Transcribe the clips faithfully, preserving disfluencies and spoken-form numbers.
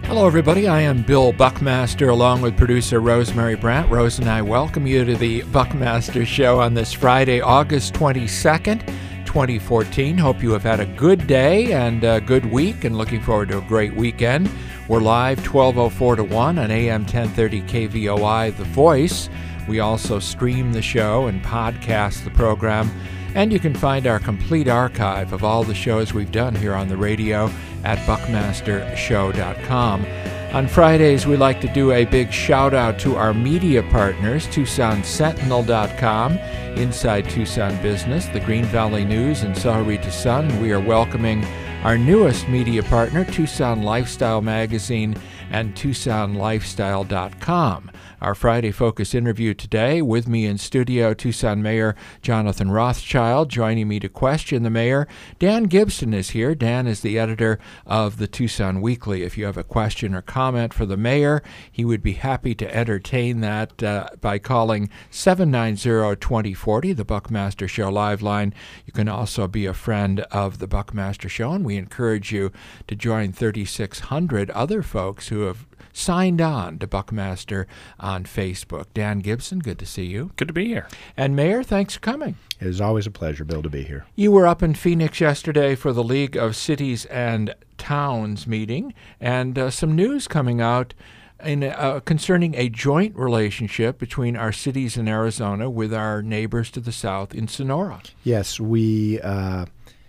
Hello, everybody. I am Bill Buckmaster, along with producer Rosemary Brandt. Rose and I welcome you to the Buckmaster Show on this Friday, August twenty-second, twenty fourteen. Hope you have had a good day and a good week and looking forward to a great weekend. We're live twelve oh four to one on A M ten thirty K V O I, The Voice. We also stream the show and podcast the program. And you can find our complete archive of all the shows we've done here on the radio at buckmaster show dot com. On Fridays, we like to do a big shout-out to our media partners, Tucson Sentinel dot com, Inside Tucson Business, the Green Valley News, and Sahuarita Sun. We are welcoming our newest media partner, Tucson Lifestyle Magazine and Tucson Lifestyle dot com. Our Friday Focus interview today, with me in studio, Tucson Mayor Jonathan Rothschild. Joining me to question the mayor, Dan Gibson is here. Dan is the editor of the Tucson Weekly. If you have a question or comment for the mayor, he would be happy to entertain that uh, by calling seven nine zero, two zero four zero, the Buckmaster Show live line. You can also be a friend of the Buckmaster Show, and we encourage you to join thirty-six hundred other folks who have signed on to Buckmaster on Facebook. Dan Gibson, good to see you. Good to be here. And Mayor, thanks for coming. It is always a pleasure, Bill, to be here. You were up in Phoenix yesterday for the League of Cities and Towns meeting, and uh, some news coming out in uh, concerning a joint relationship between our cities in Arizona with our neighbors to the south in Sonora. Yes, we uh,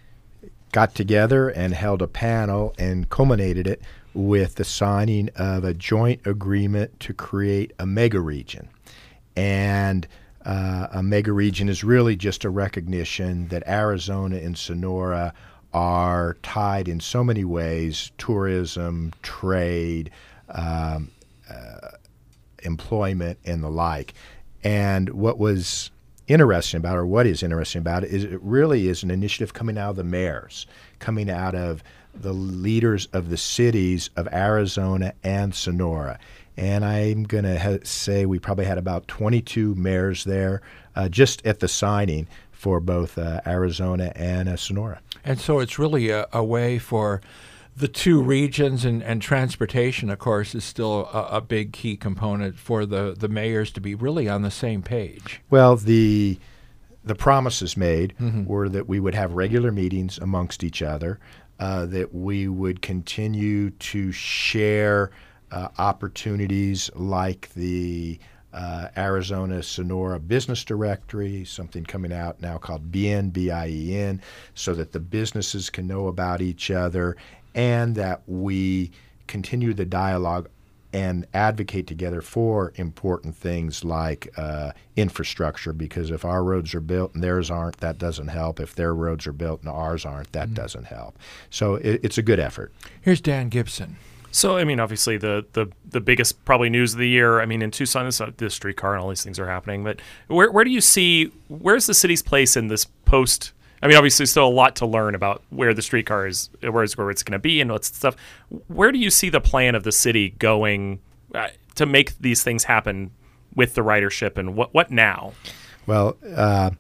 got together and held a panel and culminated it with the signing of a joint agreement to create a mega region. And uh, a mega region is really just a recognition that Arizona and Sonora are tied in so many ways: tourism, trade, um, uh, employment, and the like. And what was interesting about it, or what is interesting about it, is it really is an initiative coming out of the mayors, coming out of the leaders of the cities of Arizona and Sonora. And I'm going to ha- say we probably had about twenty-two mayors there uh, just at the signing for both uh, Arizona and uh, Sonora. And so it's really a, a way for the two regions, and, and transportation, of course, is still a, a big key component for the, the mayors to be really on the same page. Well, the the promises made Mm-hmm. were that we would have regular meetings amongst each other, uh, that we would continue to share uh, opportunities like the uh, Arizona Sonora Business Directory, something coming out now called B I N, B I E N, so that the businesses can know about each other, and that we continue the dialogue and advocate together for important things like uh, infrastructure, because if our roads are built and theirs aren't, that doesn't help. If their roads are built and ours aren't, that mm-hmm. doesn't help. So it, it's a good effort. Here's Dan Gibson. So, I mean, obviously the, the, the biggest probably news of the year, I mean, in Tucson, is uh, the streetcar and all these things are happening. But where where do you see, where's the city's place in this post? I mean, obviously still a lot to learn about where the streetcar is, where it's, where it's going to be and what's stuff. Where do you see the plan of the city going uh, to make these things happen with the ridership, and what, what now? Well, uh,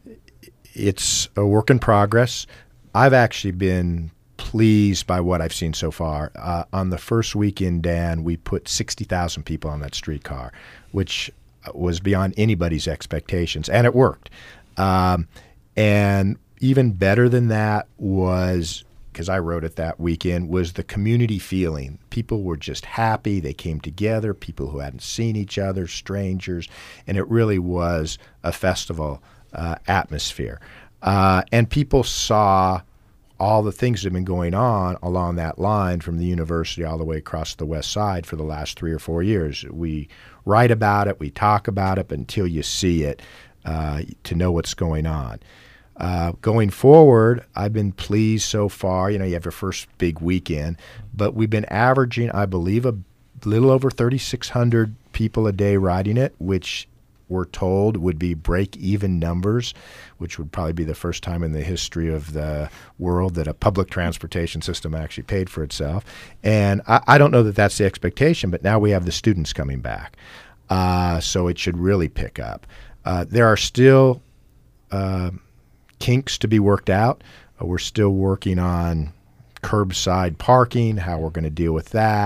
it's a work in progress. I've actually been pleased by what I've seen so far. Uh, on the first weekend, Dan, we put sixty thousand people on that streetcar, which was beyond anybody's expectations, and it worked. Um, and even better than that was, because I wrote it that weekend, was the community feeling. People were just happy. They came together, people who hadn't seen each other, strangers, and it really was a festival uh, atmosphere. Uh, and people saw all the things that have been going on along that line from the university all the way across the west side for the last three or four years. We write about it, we talk about it, but until you see it uh, to know what's going on. Uh, going forward, I've been pleased so far. You know, you have your first big weekend, but we've been averaging, I believe, a little over thirty-six hundred people a day riding it, which we're told would be break-even numbers, which would probably be the first time in the history of the world that a public transportation system actually paid for itself. And I, I don't know that that's the expectation, but now we have the students coming back. Uh, so it should really pick up. Uh, there are still uh, kinks to be worked out. Uh, we're still working on curbside parking, how we're going to deal with that.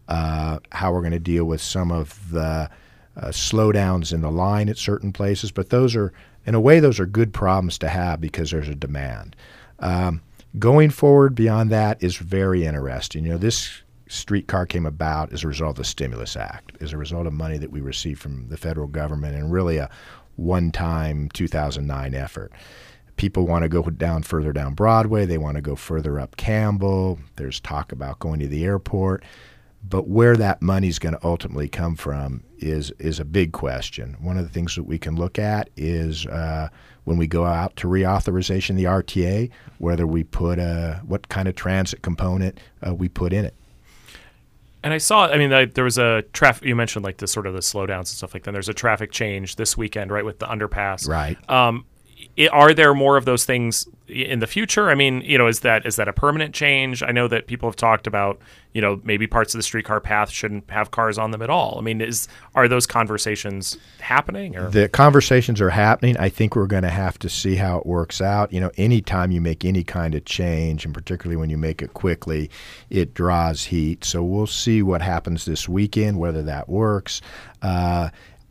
uh, how we're going to deal with some of the uh, slowdowns in the line at certain places. But those are, in a way, those are good problems to have because there's a demand. Um, going forward beyond that is very interesting. You know, this streetcar came about as a result of the Stimulus Act, as a result of money that we received from the federal government, and really a one-time two thousand nine effort. People want to go down further down Broadway. They want to go further up Campbell. There's talk about going to the airport. But where that money's going to ultimately come from is is a big question. One of the things that we can look at is uh, when we go out to reauthorization of the R T A, whether we put a, what kind of transit component uh, we put in it. And I saw, I mean, I, there was a traffic, you mentioned like the sort of the slowdowns and stuff like that. There's a traffic change this weekend, right, with the underpass. Right. Um, it, are there more of those things in the future? I mean, you know, is that is that a permanent change? I know that people have talked about, you know, maybe parts of the streetcar path shouldn't have cars on them at all. I mean, is are those conversations happening? Or? The conversations are happening. I think we're going to have to see how it works out. You know, anytime you make any kind of change, and particularly when you make it quickly, it draws heat. So we'll see what happens this weekend, whether that works. Uh,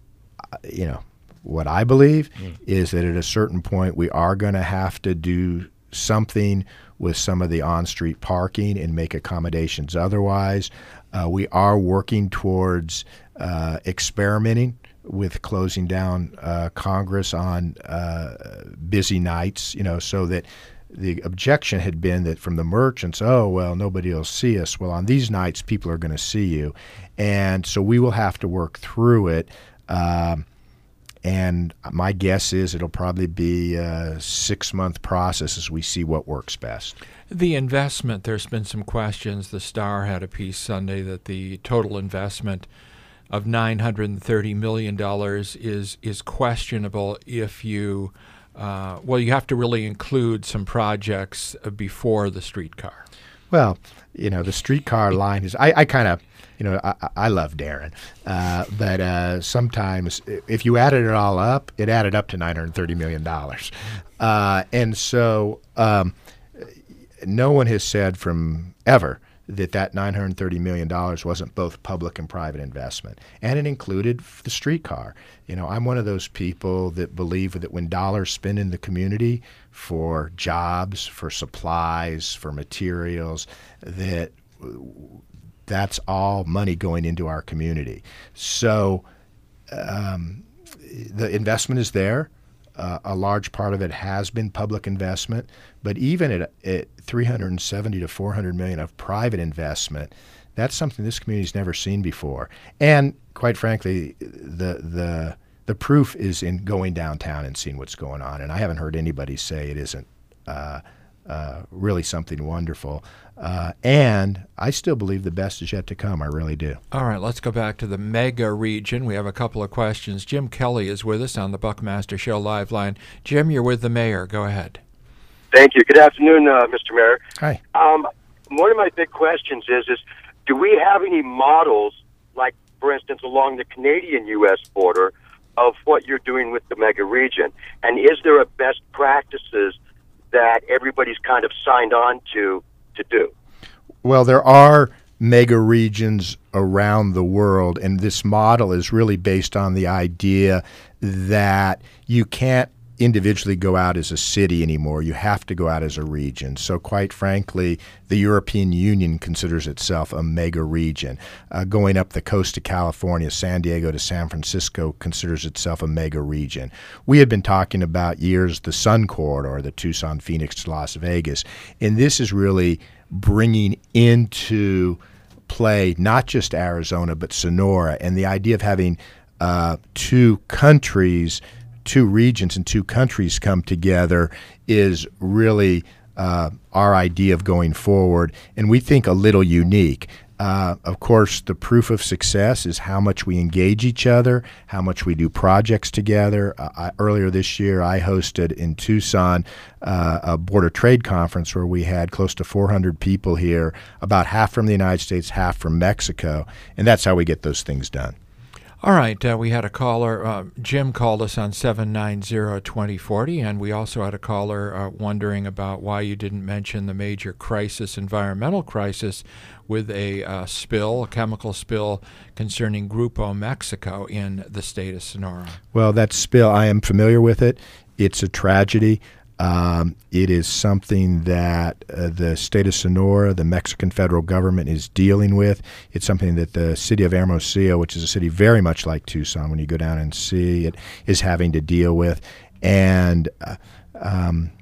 you know, what I believe mm. is that at a certain point we are going to have to do something with some of the on-street parking and make accommodations otherwise. Uh, we are working towards uh, experimenting with closing down uh, Congress on uh, busy nights, you know, so that the objection had been that from the merchants, oh, well, nobody will see us. Well, on these nights, people are going to see you. And so we will have to work through it. Um, And my guess is it'll probably be a six-month process as we see what works best. The investment, there's been some questions. The Star had a piece Sunday that the total investment of nine hundred thirty million dollars is is questionable if you, uh, well, you have to really include some projects before the streetcar. Well, you know, the streetcar line is, I, I kind of, you know, I, I love Darren, uh, but uh, sometimes if you added it all up, it added up to nine hundred thirty million dollars. Uh, and so um, no one has said from ever that that nine hundred thirty million dollars wasn't both public and private investment. And it included the streetcar. You know, I'm one of those people that believe that when dollars spent in the community for jobs, for supplies, for materials, that that's all money going into our community. So um, the investment is there. Uh, a large part of it has been public investment, but even at, at three hundred seventy to four hundred million of private investment, that's something this community's never seen before. And quite frankly, the the the proof is in going downtown and seeing what's going on. And I haven't heard anybody say it isn't uh, uh, really something wonderful. Uh, and I still believe the best is yet to come. I really do. All right, let's go back to the mega region. We have a couple of questions. Jim Kelly is with us on the Buckmaster Show live line. Jim, you're with the mayor. Go ahead. Thank you. Good afternoon, uh, Mister Mayor. Hi. Um, one of my big questions is, is do we have any models, like, for instance, along the Canadian-U S border, of what you're doing with the mega region? And is there a best practices that everybody's kind of signed on to to do? Well, there are mega regions around the world, and this model is really based on the idea that you can't individually go out as a city anymore. You have to go out as a region. So quite frankly, the European Union considers itself a mega region. Uh, going up the coast of California, San Diego to San Francisco considers itself a mega region. We had been talking about years the Sun Corridor, the Tucson, Phoenix to Las Vegas, and this is really bringing into play not just Arizona but Sonora, and the idea of having uh, two countries two regions and two countries come together is really uh, our idea of going forward, and we think a little unique. Uh, of course, the proof of success is how much we engage each other, how much we do projects together. Uh, I, earlier this year, I hosted in Tucson uh, a border trade conference where we had close to four hundred people here, about half from the United States, half from Mexico, and that's how we get those things done. All right, uh, we had a caller. Uh, Jim called us on seven nine zero, two zero four zero, and we also had a caller uh, wondering about why you didn't mention the major crisis, environmental crisis, with a uh, spill, a chemical spill concerning Grupo Mexico in the state of Sonora. Well, that spill, I am familiar with it. It's a tragedy. Um, it is something that uh, the state of Sonora, the Mexican federal government, is dealing with. It's something that the city of Hermosillo, which is a city very much like Tucson, when you go down and see it, is having to deal with. And uh, um,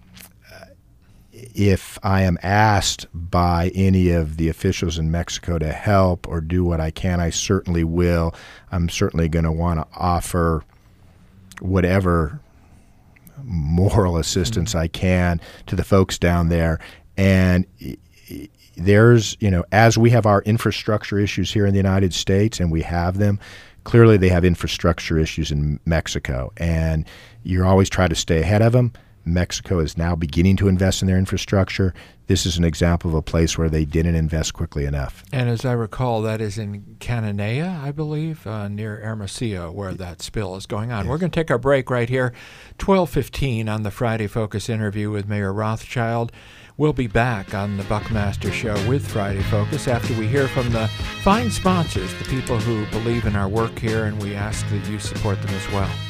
if I am asked by any of the officials in Mexico to help or do what I can, I certainly will. I'm certainly going to want to offer whatever moral assistance I can to the folks down there. And there's, you know, as we have our infrastructure issues here in the United States, and we have them, clearly they have infrastructure issues in Mexico. And you're always trying to stay ahead of them. Mexico is now beginning to invest in their infrastructure. This is an example of a place where they didn't invest quickly enough. And as I recall, that is in Cananea, I believe, uh, near Hermosillo, where that spill is going on. Yes. We're going to take our break right here, twelve fifteen on the Friday Focus interview with Mayor Rothschild. We'll be back on the Buckmaster Show with Friday Focus after we hear from the fine sponsors, the people who believe in our work here, and we ask that you support them as well.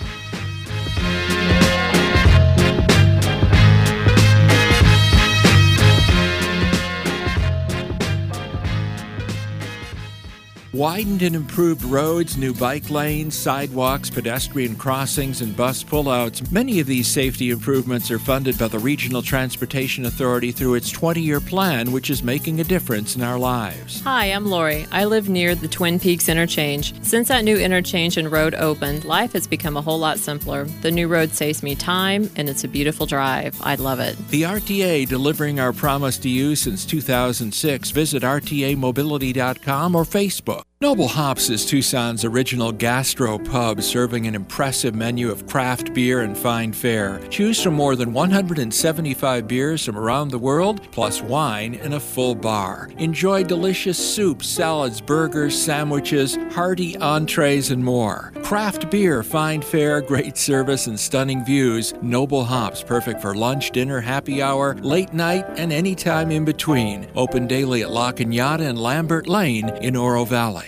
Widened and improved roads, new bike lanes, sidewalks, pedestrian crossings, and bus pullouts. Many of these safety improvements are funded by the Regional Transportation Authority through its twenty-year plan, which is making a difference in our lives. Hi, I'm Lori. I live near the Twin Peaks interchange. Since that new interchange and road opened, life has become a whole lot simpler. The new road saves me time, and it's a beautiful drive. I love it. The R T A, delivering our promise to you since two thousand six. Visit R T A mobility dot com or Facebook. Noble Hops is Tucson's original gastro pub, serving an impressive menu of craft beer and fine fare. Choose from more than one hundred seventy-five beers from around the world, plus wine and a full bar. Enjoy delicious soups, salads, burgers, sandwiches, hearty entrees, and more. Craft beer, fine fare, great service, and stunning views. Noble Hops, perfect for lunch, dinner, happy hour, late night, and any time in between. Open daily at La Cañada and Lambert Lane in Oro Valley.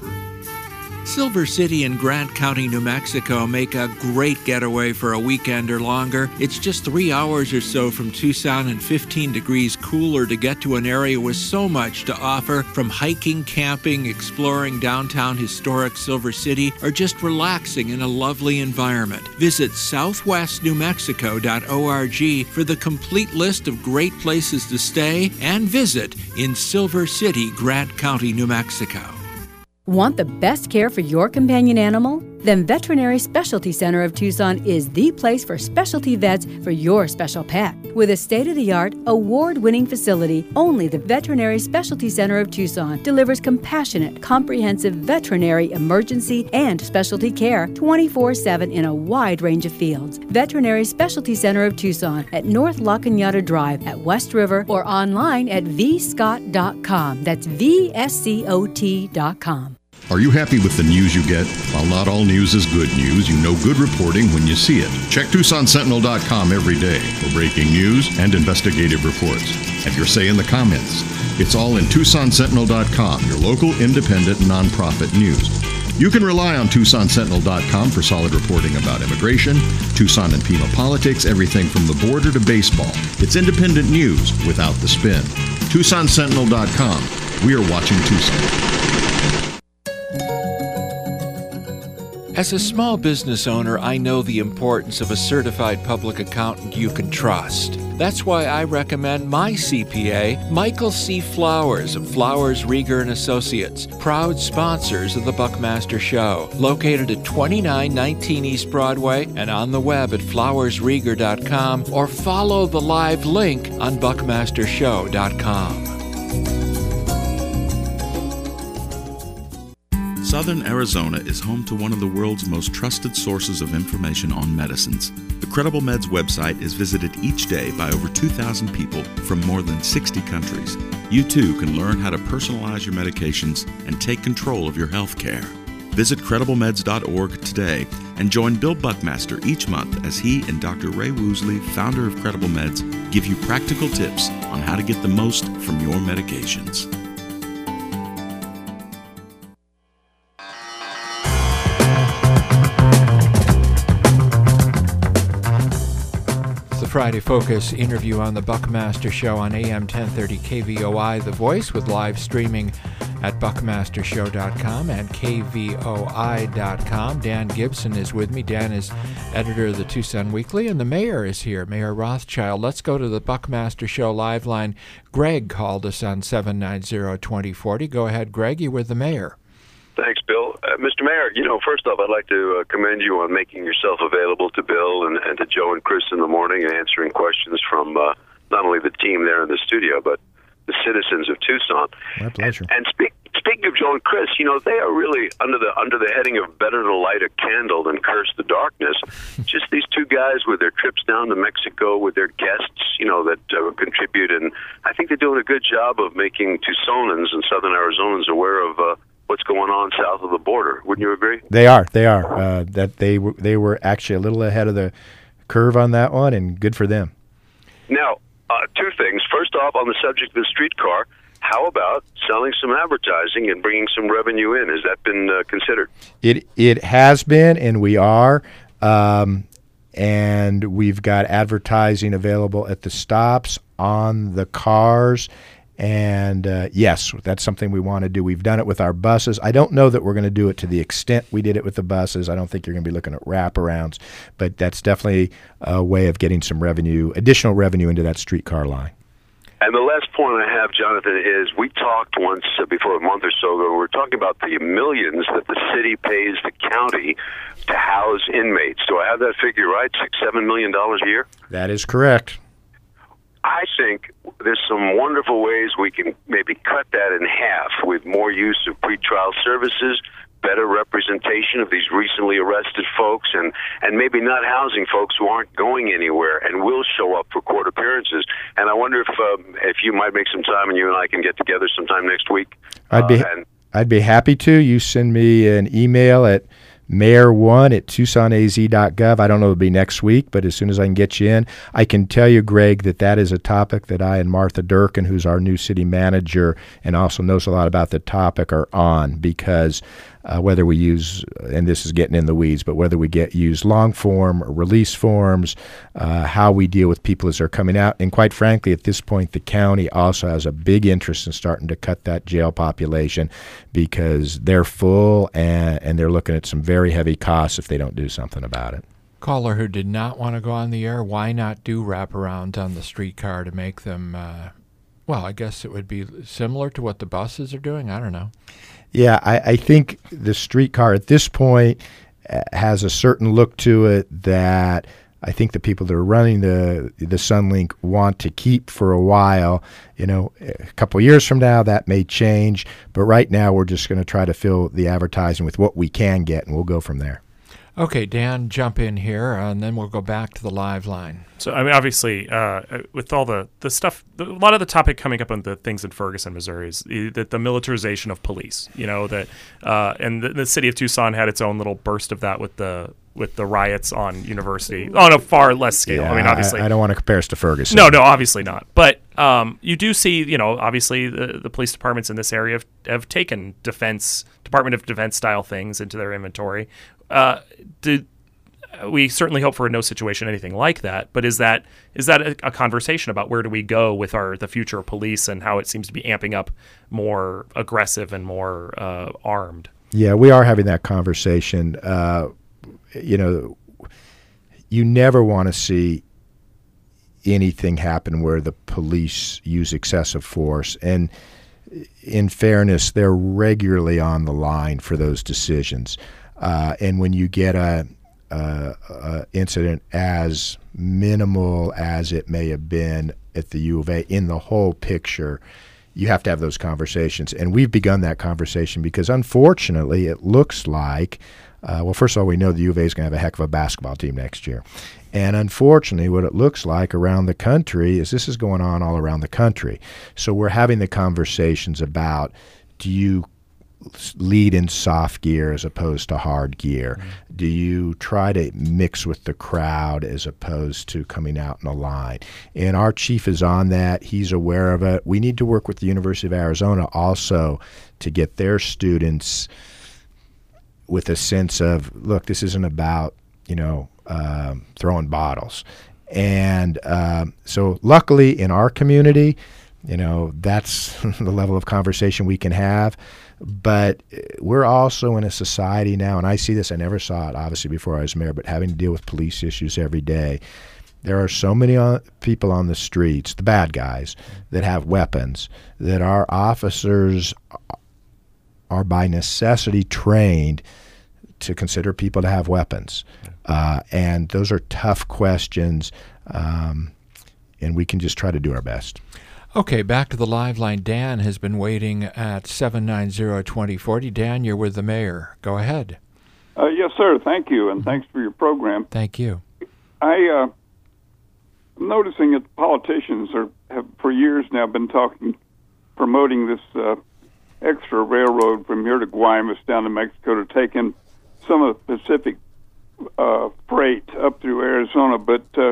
Silver City and Grant County, New Mexico make a great getaway for a weekend or longer. It's just three hours or so from Tucson and fifteen degrees cooler to get to an area with so much to offer, from hiking, camping, exploring downtown historic Silver City, or just relaxing in a lovely environment. Visit southwest new mexico dot org for the complete list of great places to stay and visit in Silver City, Grant County, New Mexico. Want the best care for your companion animal? Then Veterinary Specialty Center of Tucson is the place for specialty vets for your special pet. With a state-of-the-art, award-winning facility, only the Veterinary Specialty Center of Tucson delivers compassionate, comprehensive veterinary emergency and specialty care twenty-four seven in a wide range of fields. Veterinary Specialty Center of Tucson at North La Cañada Drive at West River, or online at v scott dot com. That's V S C O T dot com. Are you happy with the news you get? While not all news is good news, you know good reporting when you see it. Check Tucson Sentinel dot com every day for breaking news and investigative reports. Have your say in the comments. It's all in Tucson Sentinel dot com, your local independent nonprofit news. You can rely on Tucson Sentinel dot com for solid reporting about immigration, Tucson and Pima politics, everything from the border to baseball. It's independent news without the spin. Tucson Sentinel dot com. We are watching Tucson. As a small business owner, I know the importance of a certified public accountant you can trust. That's why I recommend my C P A, Michael C. Flowers of Flowers, Rieger and Associates, proud sponsors of the Buckmaster Show, located at twenty-nine nineteen East Broadway and on the web at flowers rieger dot com, or follow the live link on buckmaster show dot com. Southern Arizona is home to one of the world's most trusted sources of information on medicines. The Credible Meds website is visited each day by over two thousand people from more than sixty countries. You too can learn how to personalize your medications and take control of your health care. Visit credible meds dot org today and join Bill Buckmaster each month as he and Doctor Ray Woosley, founder of Credible Meds, give you practical tips on how to get the most from your medications. Friday Focus interview on the Buckmaster Show on A M ten thirty K V O I, The Voice, with live streaming at buckmaster show dot com and K V O I dot com. Dan Gibson is with me. Dan is editor of the Tucson Weekly, and the mayor is here, Mayor Rothschild. Let's go to the Buckmaster Show live line. Greg called us on seven nine zero, two zero four zero. Go ahead, Greg. You're with the mayor. Thanks, Bill. Uh, Mister Mayor, you know, first off, I'd like to uh, commend you on making yourself available to Bill and, and to Joe and Chris in the morning and answering questions from uh, not only the team there in the studio, but the citizens of Tucson. My pleasure. And, and speak, speaking of Joe and Chris, you know, they are really under the under the heading of better to light a candle than curse the darkness. Just these two guys with their trips down to Mexico with their guests, you know, that uh, contribute. And I think they're doing a good job of making Tucsonans and Southern Arizonans aware of uh, what's going on south of the border. Wouldn't you agree? They are. They are. Uh, that they w- they were actually a little ahead of the curve on that one, and good for them. Now, uh, two things. First off, on the subject of the streetcar, how about selling some advertising and bringing some revenue in? Has that been uh, considered? It it has been, and we are. Um, and we've got advertising available at the stops, on the cars. And uh, yes, that's something we want to do. We've done it with our buses. I don't know that we're going to do it to the extent we did it with the buses. I don't think you're going to be looking at wraparounds, but that's definitely a way of getting some revenue, additional revenue into that streetcar line. And the last point I have, Jonathan, is we talked once uh, before a month or so ago, we were talking about the millions that the city pays the county to house inmates. Do I have that figure right? Six, seven million dollars a year? That is correct. I think there's some wonderful ways we can maybe cut that in half with more use of pretrial services, better representation of these recently arrested folks, and, and maybe not housing folks who aren't going anywhere and will show up for court appearances. And I wonder if um, if you might make some time and you and I can get together sometime next week. I'd be uh, and, I'd be happy to. You send me an email at mayor one at tucson a z dot gov. I don't know if it'll be next week, but as soon as I can get you in, I can tell you, Greg, that that is a topic that I and Martha Durkin, who's our new city manager and also knows a lot about the topic, are on, because uh, whether we use, and this is getting in the weeds, but whether we get use long form or release forms, uh, how we deal with people as they're coming out. And quite frankly, at this point, the county also has a big interest in starting to cut that jail population, because they're full and, and they're looking at some very heavy costs if they don't do something about it. Caller who did not want to go on the air, why not do wraparounds on the streetcar to make them, uh, well, I guess it would be similar to what the buses are doing? I don't know. Yeah, I, I think the streetcar at this point uh, has a certain look to it that I think the people that are running the the Sunlink want to keep for a while. You know, a couple of years from now, that may change. But right now, we're just going to try to fill the advertising with what we can get, and we'll go from there. Okay, Dan, jump in here, and then we'll go back to the live line. So, I mean, obviously, uh, with all the, the stuff, a lot of the topic coming up on the things in Ferguson, Missouri, is that the militarization of police. You know, that, uh, and the, the city of Tucson had its own little burst of that with the with the riots on University on a far less scale. Yeah, I mean, obviously, I, I don't want to compare us to Ferguson. No, no, obviously not. But um, you do see, you know, obviously the, the police departments in this area have, have taken defense, Department of Defense style things into their inventory. Uh, do, we certainly hope for no situation anything like that, but is that is that a, a conversation about where do we go with our the future of police and how it seems to be amping up more aggressive and more uh, armed? Yeah, we are having that conversation. Uh, you know, you never want to see anything happen where the police use excessive force, and in fairness, they're regularly on the line for those decisions. Uh, and when you get a, a, a incident as minimal as it may have been at the U of A in the whole picture, you have to have those conversations. And we've begun that conversation because, unfortunately, it looks like, uh, well, first of all, we know the U of A is going to have a heck of a basketball team next year. And unfortunately, what it looks like around the country is this is going on all around the country. So we're having the conversations about, do you lead in soft gear as opposed to hard gear? Mm-hmm. Do you try to mix with the crowd as opposed to coming out in a line? And our chief is on that. He's aware of it. We need to work with the University of Arizona also to get their students with a sense of, look, this isn't about, you know, um, throwing bottles. And um, so luckily in our community, you know, that's the level of conversation we can have. But we're also in a society now, and I see this, I never saw it obviously before I was mayor, but having to deal with police issues every day. There are so many uh, people on the streets, the bad guys, that have weapons, that our officers are by necessity trained to consider people to have weapons. Uh, and those are tough questions, um, and we can just try to do our best. Okay, back to the live line. Dan has been waiting at seven nine zero, two zero four zero. Dan, you're with the mayor. Go ahead. Uh, yes, sir. Thank you, and thanks for your program. Thank you. I, uh, I'm noticing that politicians are, have for years now been talking, promoting this uh, extra railroad from here to Guaymas down to Mexico to take in some of the Pacific uh, freight up through Arizona. But uh,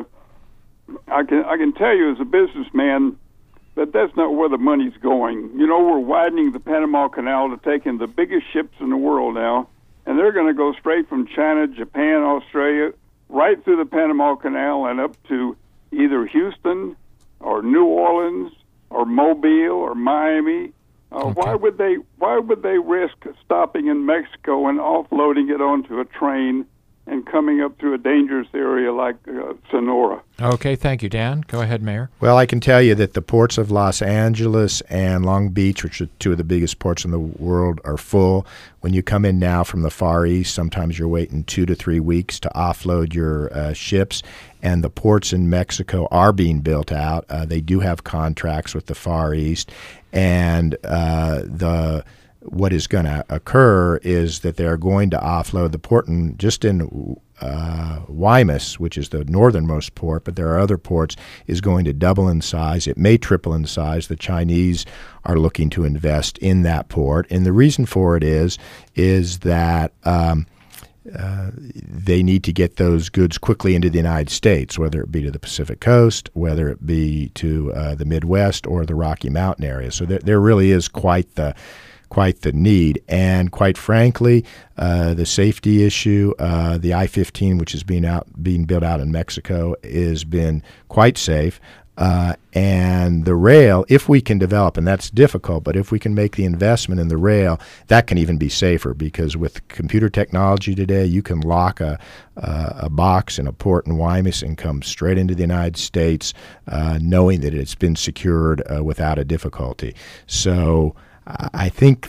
I can I can tell you as a businessman that that's not where the money's going. You know, we're widening the Panama Canal to take in the biggest ships in the world now, and they're going to go straight from China, Japan, Australia, right through the Panama Canal and up to either Houston or New Orleans or Mobile or Miami. Uh, okay. Why would they? Why would they risk stopping in Mexico and offloading it onto a train and coming up through a dangerous area like uh, Sonora? Okay, thank you, Dan. Go ahead, Mayor. Well, I can tell you that the ports of Los Angeles and Long Beach, which are two of the biggest ports in the world, are full. When you come in now from the Far East, sometimes you're waiting two to three weeks to offload your uh, ships. And the ports in Mexico are being built out. Uh, they do have contracts with the Far East. And uh, the what is going to occur is that they're going to offload the port in, just in uh, Guaymas, which is the northernmost port, but there are other ports, is going to double in size. It may triple in size. The Chinese are looking to invest in that port. And the reason for it is, is that um, uh, they need to get those goods quickly into the United States, whether it be to the Pacific Coast, whether it be to uh, the Midwest or the Rocky Mountain area. So there, there really is quite the quite the need. And quite frankly, uh, the safety issue, uh, the I fifteen, which is being out being built out in Mexico, has been quite safe. Uh, and the rail, if we can develop, and that's difficult, but if we can make the investment in the rail, that can even be safer, because with computer technology today, you can lock a, uh, a box in a port in Guaymas and come straight into the United States, uh, knowing that it's been secured uh, without a difficulty. So I think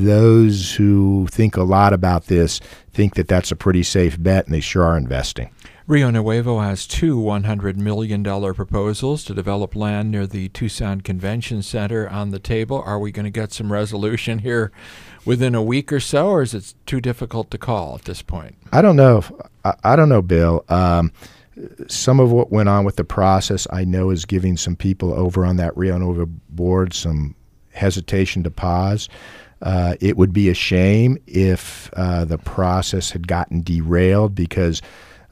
those who think a lot about this think that that's a pretty safe bet, and they sure are investing. Rio Nuevo has two one hundred million dollars proposals to develop land near the Tucson Convention Center on the table. Are we going to get some resolution here within a week or so, or is it too difficult to call at this point? I don't know. If, I, I don't know, Bill. Um, some of what went on with the process, I know, is giving some people over on that Rio Nuevo board some hesitation to pause. Uh, it would be a shame if uh, the process had gotten derailed, because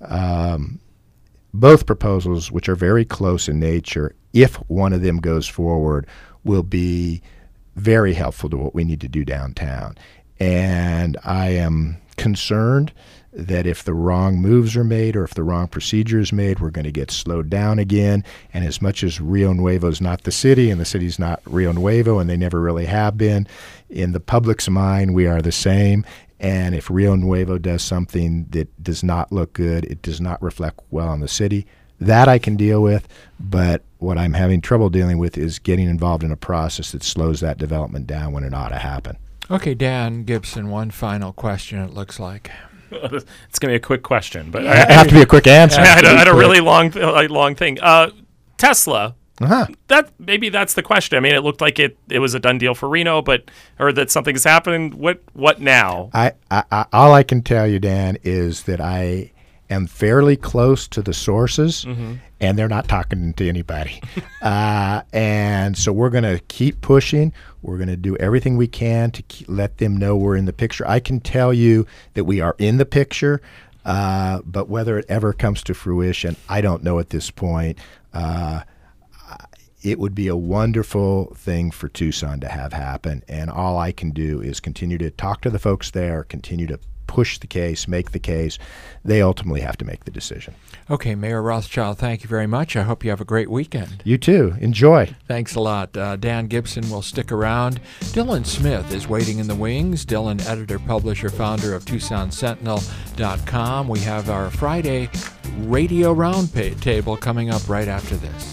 um, both proposals, which are very close in nature, if one of them goes forward, will be very helpful to what we need to do downtown. And I am concerned that if the wrong moves are made or if the wrong procedure is made, we're going to get slowed down again. And as much as Rio Nuevo is not the city and the city's not Rio Nuevo, and they never really have been, in the public's mind, we are the same. And if Rio Nuevo does something that does not look good, it does not reflect well on the city, that I can deal with. But what I'm having trouble dealing with is getting involved in a process that slows that development down when it ought to happen. Okay, Dan Gibson, one final question, it looks like. It's going to be a quick question, but I, I have to be a quick answer. I had, I had a really long, uh, long thing. Uh, Tesla. Uh-huh. That maybe that's the question. I mean, it looked like it, it was a done deal for Reno, but or that something's happened. What what now? I, I, I all I can tell you, Dan, is that I am fairly close to the sources, Mm-hmm. and they're not talking to anybody. uh, and so we're going to keep pushing. We're going to do everything we can to keep, let them know we're in the picture. I can tell you that we are in the picture, uh, but whether it ever comes to fruition, I don't know at this point. Uh, it would be a wonderful thing for Tucson to have happen, and all I can do is continue to talk to the folks there, continue to push the case, make the case. They ultimately have to make the decision. Okay, Mayor Rothschild, thank you very much. I hope you have a great weekend. You too. Enjoy. Thanks a lot. Uh, Dan Gibson will stick around. Dylan Smith is waiting in the wings. Dylan, editor, publisher, founder of Tucson Sentinel dot com. We have our Friday radio roundtable coming up right after this.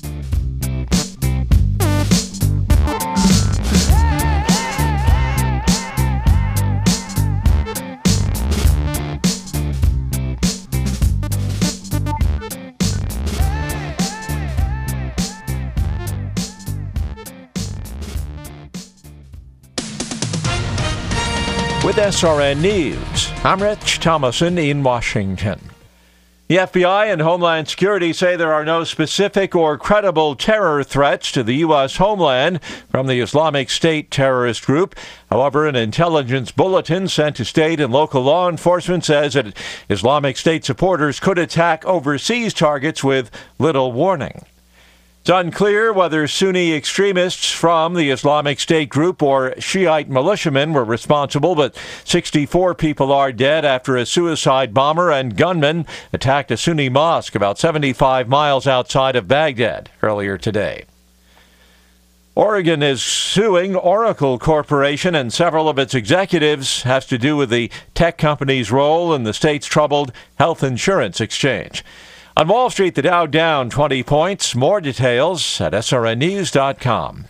With S R N News, I'm Rich Thomason in Washington. The F B I and Homeland Security say there are no specific or credible terror threats to the U S homeland from the Islamic State terrorist group. However, an intelligence bulletin sent to state and local law enforcement says that Islamic State supporters could attack overseas targets with little warning. It's unclear whether Sunni extremists from the Islamic State group or Shiite militiamen were responsible, but sixty-four people are dead after a suicide bomber and gunman attacked a Sunni mosque about seventy-five miles outside of Baghdad earlier today. Oregon is suing Oracle Corporation and several of its executives. Has to do with the tech company's role in the state's troubled health insurance exchange. On Wall Street, the Dow down twenty points. More details at S R N news dot com.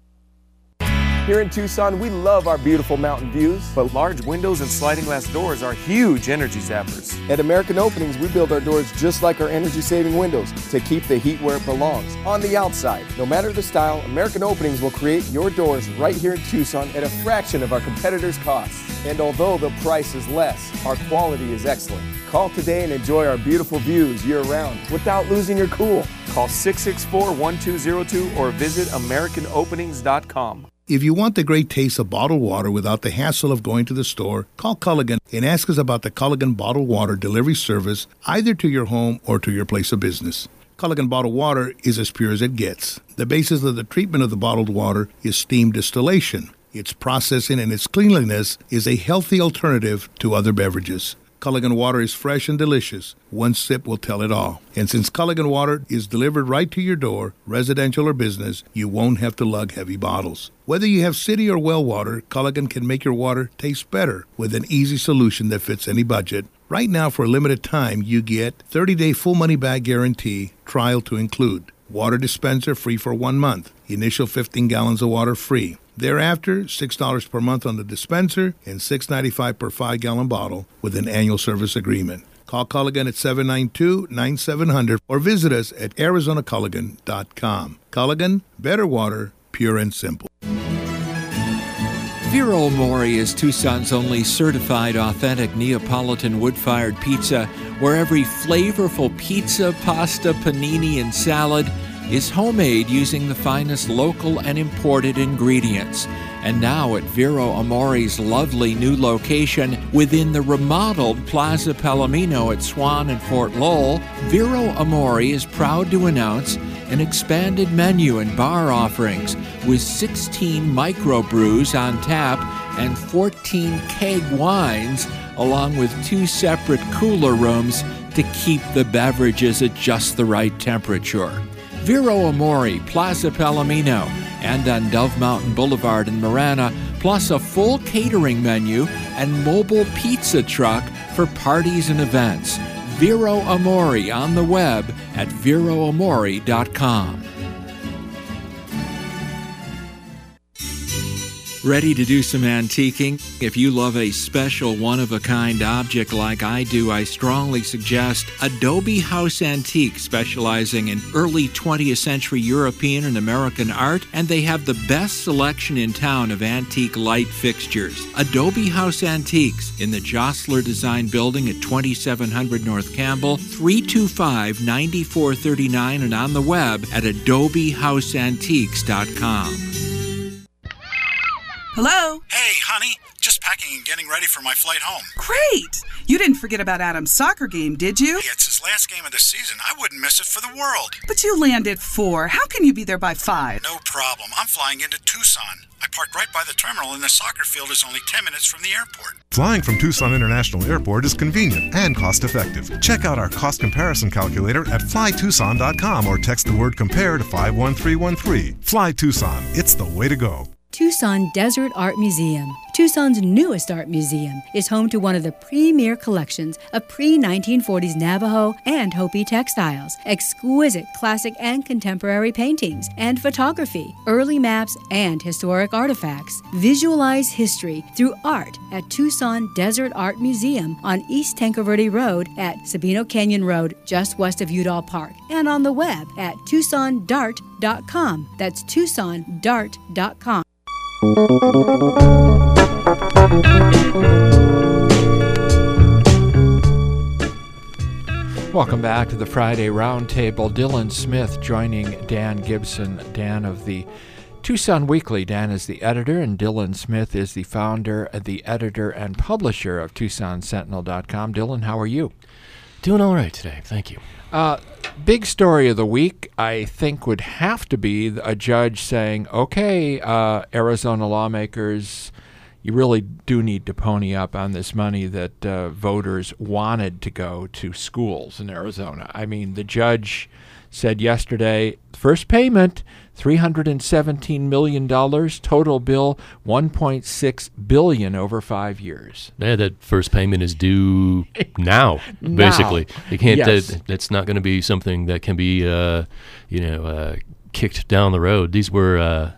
Here in Tucson, we love our beautiful mountain views, but large windows and sliding glass doors are huge energy zappers. At American Openings, we build our doors just like our energy-saving windows to keep the heat where it belongs, on the outside. No matter the style, American Openings will create your doors right here in Tucson at a fraction of our competitors' costs. And although the price is less, our quality is excellent. Call today and enjoy our beautiful views year-round without losing your cool. Call six six four, one two zero two or visit American Openings dot com. If you want the great taste of bottled water without the hassle of going to the store, call Culligan and ask us about the Culligan Bottled Water delivery service either to your home or to your place of business. Culligan Bottled Water is as pure as it gets. The basis of the treatment of the bottled water is steam distillation. Its processing and its cleanliness is a healthy alternative to other beverages. Culligan water is fresh and delicious. One sip will tell it all. And since Culligan water is delivered right to your door, residential or business, you won't have to lug heavy bottles. Whether you have city or well water, Culligan can make your water taste better with an easy solution that fits any budget. Right now, for a limited time, you get thirty-day full money-back guarantee, trial to include. Water dispenser free for one month. Initial fifteen gallons of water free. Thereafter, six dollars per month on the dispenser and six dollars and ninety-five cents per five-gallon bottle with an annual service agreement. Call Culligan at seven nine two, nine seven zero zero or visit us at arizona culligan dot com. Culligan, better water, pure and simple. Vero Mori is Tucson's only certified authentic Neapolitan wood-fired pizza, where every flavorful pizza, pasta, panini, and salad is homemade using the finest local and imported ingredients. And now at Vero Amori's lovely new location within the remodeled Plaza Palomino at Swan and Fort Lowell, Vero Amori is proud to announce an expanded menu and bar offerings with sixteen microbrews on tap and fourteen keg wines, along with two separate cooler rooms to keep the beverages at just the right temperature. Vero Amori, Plaza Palomino, and on Dove Mountain Boulevard in Marana, plus a full catering menu and mobile pizza truck for parties and events. Vero Amori on the web at vero amori dot com. Ready to do some antiquing? If you love a special one-of-a-kind object like I do, I strongly suggest Adobe House Antique, specializing in early twentieth century European and American art, and they have the best selection in town of antique light fixtures. Adobe House Antiques in the Jostler Design Building at twenty-seven hundred North Campbell, three two five, nine four three nine, and on the web at adobe house antiques dot com. Hello? Hey, honey. Just packing and getting ready for my flight home. Great! You didn't forget about Adam's soccer game, did you? Hey, it's his last game of the season. I wouldn't miss it for the world. But you land at four. How can you be there by five? No problem. I'm flying into Tucson. I parked right by the terminal, and the soccer field is only ten minutes from the airport. Flying from Tucson International Airport is convenient and cost-effective. Check out our cost comparison calculator at fly tucson dot com or text the word COMPARE to five one three one three. Fly Tucson. It's the way to go. Tucson Desert Art Museum. Tucson's newest art museum is home to one of the premier collections of pre nineteen forties Navajo and Hopi textiles, exquisite classic and contemporary paintings and photography, early maps, and historic artifacts. Visualize history through art at Tucson Desert Art Museum on East Tanque Verde Road at Sabino Canyon Road, just west of Udall Park, and on the web at tucson dart dot com. That's tucson dart dot com. Welcome back to the Friday Roundtable. Dylan Smith joining Dan Gibson. Dan of the Tucson Weekly. Dan is the editor, and Dylan Smith is the founder, the editor, and publisher of Tucson Sentinel dot com. Dylan, how are you? Doing all right today. Thank you. Uh, big story of the week, I think, would have to be a judge saying, okay, uh, Arizona lawmakers, you really do need to pony up on this money that uh, voters wanted to go to schools in Arizona. I mean, the judge said yesterday, first payment, three hundred seventeen million dollars, total bill, one point six billion dollars over five years. Yeah, that first payment is due now, now. basically. You can't. Yes. Uh, that's not going to be something that can be, uh, you know, uh, kicked down the road. These were, uh,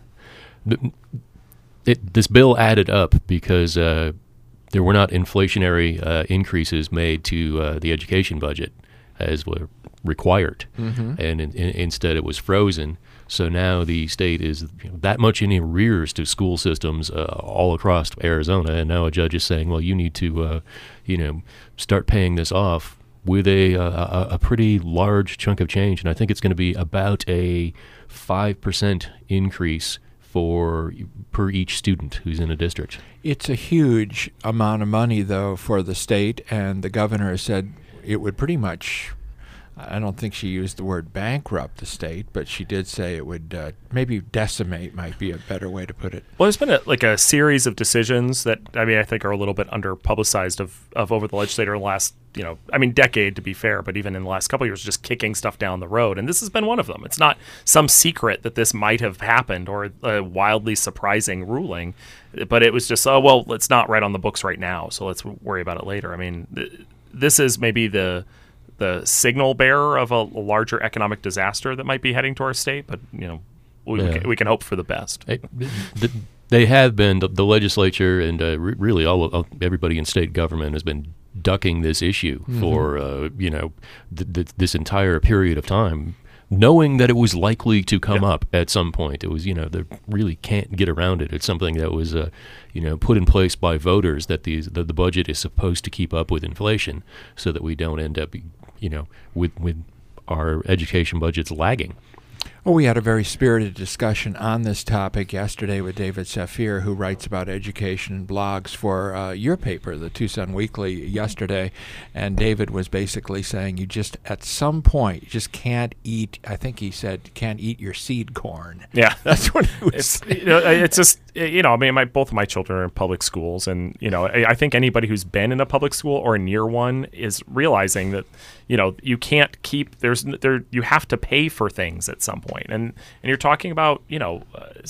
it, this bill added up because uh, there were not inflationary uh, increases made to uh, the education budget as were required, mm-hmm. and in, in, instead it was frozen. So now the state is you know, that much in arrears to school systems uh, all across Arizona, and now a judge is saying, well, you need to, uh, you know, start paying this off with a, a a pretty large chunk of change, and I think it's going to be about a five percent increase for per each student who's in a district. It's a huge amount of money, though, for the state, and the governor said it would pretty much, I don't think she used the word bankrupt the state, but she did say it would uh, maybe decimate might be a better way to put it. Well, there's been a, like a series of decisions that, I mean, I think are a little bit under-publicized of, of over the legislature in the last, you know, I mean, decade to be fair, but even in the last couple of years, just kicking stuff down the road. And this has been one of them. It's not some secret that this might have happened or a wildly surprising ruling, but it was just, oh, well, it's not right on the books right now, so let's worry about it later. I mean, th- this is maybe the the signal bearer of a, a larger economic disaster that might be heading to our state, but you know, we, Yeah. we, can, we can hope for the best. It, the, they have been the, the legislature and uh, re- really all of, everybody in state government has been ducking this issue Mm-hmm. for uh, you know th- th- this entire period of time, knowing that it was likely to come Yeah. up at some point. It was you know they really can't get around it. It's something that was uh, you know put in place by voters that these that the budget is supposed to keep up with inflation, so that we don't end up you know with with our education budgets lagging. Well, we had a very spirited discussion on this topic yesterday with David Safir, who writes about education and blogs for uh, your paper, the Tucson Weekly, yesterday. And David was basically saying you just, at some point, you just can't eat, I think he said, can't eat your seed corn. Yeah. That's what he was It's, saying. you know, it's just, you know, I mean, my, both of my children are in public schools, and, you know, I, I think anybody who's been in a public school or near one is realizing that, you know, you can't keep, there's, there, you have to pay for things at some point. And, and you're talking about, you know, uh,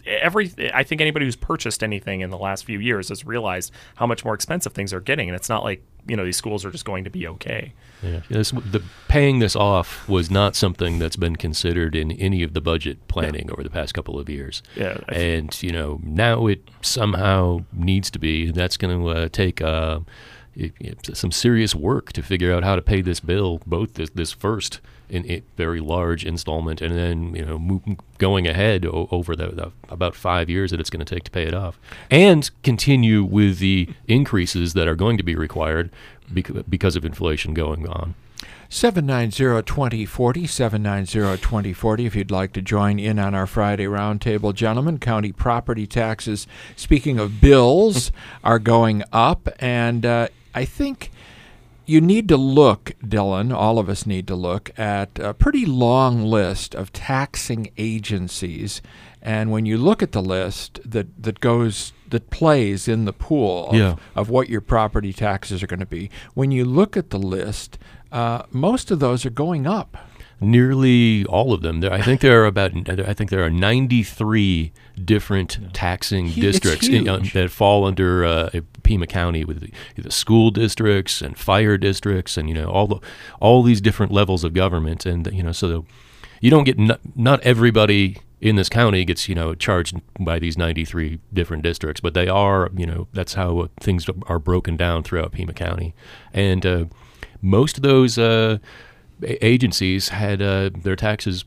every I think anybody who's purchased anything in the last few years has realized how much more expensive things are getting, and it's not like, you know, these schools are just going to be okay. Yeah, this, the paying this off was not something that's been considered in any of the budget planning yeah. over the past couple of years. Yeah, and you know, now it somehow needs to be. And that's going to uh, take uh, it, it, some serious work to figure out how to pay this bill, both this, this first in a very large installment, and then, you know, move, going ahead o- over the, the about five years that it's going to take to pay it off, and continue with the increases that are going to be required because, because of inflation going on. seven nine zero, two zero four zero, seven nine zero, two zero four zero if you'd like to join in on our Friday Roundtable. Gentlemen, county property taxes, speaking of bills, are going up, and uh, I think you need to look, Dylan, all of us need to look at a pretty long list of taxing agencies. And when you look at the list that, that goes, that plays in the pool of, yeah. of what your property taxes are going to be, when you look at the list, uh, most of those are going up. Nearly all of them. There, I think there are about. I think there are ninety-three different taxing He- districts it's in, uh, huge. that fall under uh, Pima County, with the, the school districts and fire districts, and you know all the all these different levels of government, and you know so the, you don't get not, not everybody in this county gets you know charged by these ninety-three different districts, but they are you know that's how things are broken down throughout Pima County, and uh, most of those. Uh, agencies had uh, their taxes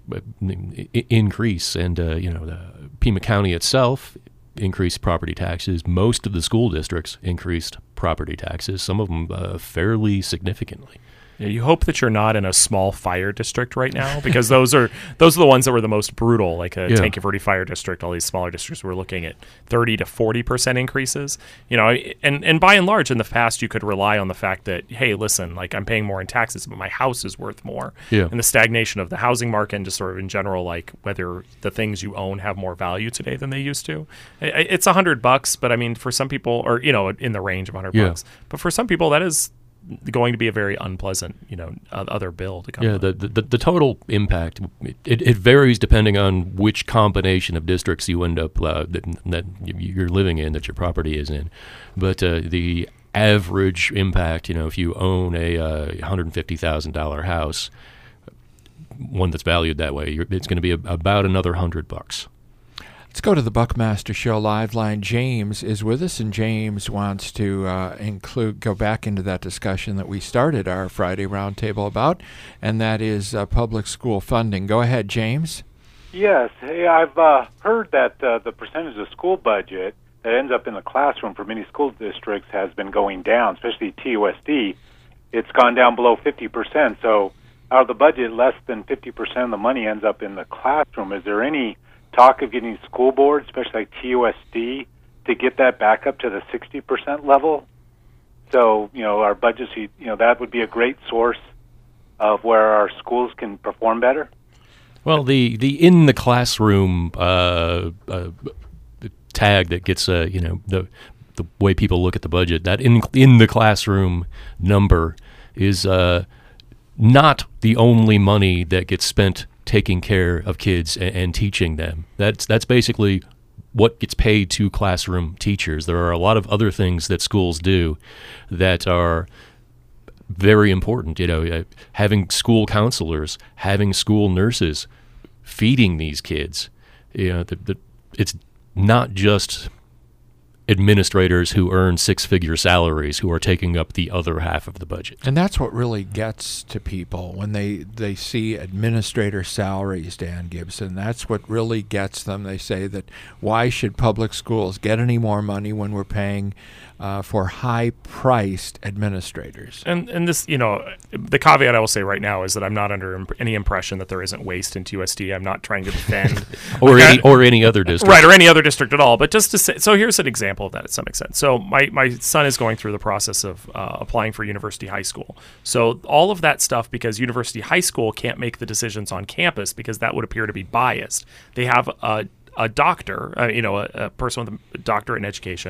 I- increase, and uh, you know the Pima County itself increased property taxes. Most of the school districts increased property taxes, some of them uh, fairly significantly. Yeah, you hope that you're not in a small fire district right now, because those are those are the ones that were the most brutal, like a Yeah. Tanque Verde Fire District. All these smaller districts were looking at thirty to forty percent increases. You know, and and by and large, in the past, you could rely on the fact that, hey, listen, like I'm paying more in taxes, but my house is worth more. Yeah. And the stagnation of the housing market, and just sort of in general, like whether the things you own have more value today than they used to. I- I- It's a hundred bucks, but I mean, for some people, or you know, in the range of hundred Yeah. bucks, but for some people, that is going to be a very unpleasant, you know, uh, other bill to come. Yeah, the, the the total impact it, it varies depending on which combination of districts you end up uh, that, that you're living in, that your property is in, but uh, the average impact, you know, if you own a uh, one hundred fifty thousand dollars house, one that's valued that way, you're, it's going to be a, about another hundred bucks. Let's go to the Buckmaster Show live line. James is with us, and James wants to uh, include go back into that discussion that we started our Friday Roundtable about, and that is uh, public school funding. Go ahead, James. Yes. Hey, I've uh, heard that uh, the percentage of school budget that ends up in the classroom for many school districts has been going down, especially T U S D. It's gone down below fifty percent. So out of the budget, less than fifty percent of the money ends up in the classroom. Is there any talk of getting school boards, especially like T U S D, to get that back up to the sixty percent level? So, you know, our budgets, you know, that would be a great source of where our schools can perform better. Well, the, the in the classroom uh, uh, tag that gets uh, you know the the way people look at the budget, that in in the classroom number is uh, not the only money that gets spent taking care of kids and, and teaching them. That's that's basically what gets paid to classroom teachers. There are a lot of other things that schools do that are very important. You know, uh, having school counselors, having school nurses, feeding these kids. You know, the, the, it's not just administrators who earn six-figure salaries who are taking up the other half of the budget. And that's what really gets to people when they, they see administrator salaries, Dan Gibson. That's what really gets them. They say that why should public schools get any more money when we're paying uh, for high-priced administrators? And and this, you know, the caveat I will say right now is that I'm not under imp- any impression that there isn't waste in T U S D. I'm not trying to defend or like any I, or any other district, right? Or any other district at all. But just to say, so here's an example of that to some extent. So my my son is going through the process of uh, applying for University High School. So all of that stuff, because University High School can't make the decisions on campus because that would appear to be biased. They have a a doctor, uh, you know, a, a person with a doctorate in education,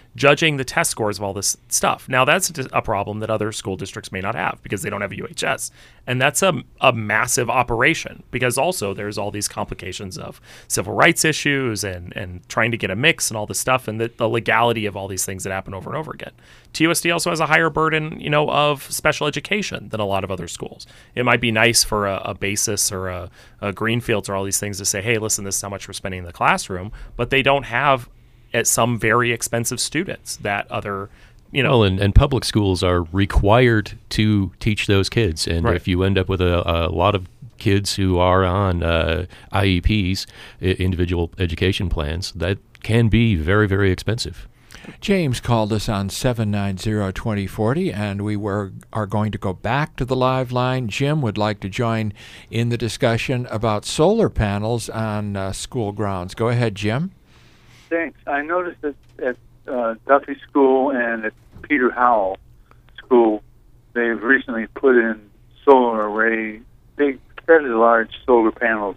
judging the test scores of all this stuff. Now, that's a problem that other school districts may not have because they don't have a U H S. And that's a, a massive operation because also there's all these complications of civil rights issues and, and trying to get a mix and all this stuff and the, the legality of all these things that happen over and over again. T U S D also has a higher burden, you know, of special education than a lot of other schools. It might be nice for a, a basis or a, a Greenfields or all these things to say, hey, listen, this is how much we're spending in the classroom, but they don't have at some very expensive students that other, you know. Well, and, and public schools are required to teach those kids. And Right. if you end up with a, a lot of kids who are on uh, I E Ps, i- individual education plans, that can be very, very expensive. James called us on seven nine zero, two zero four zero, and we were are going to go back to the live line. Jim would like to join in the discussion about solar panels on uh, school grounds. Go ahead, Jim. Thanks. I noticed that at uh, Duffy School and at Peter Howell School, they've recently put in solar array, big, fairly large solar panels.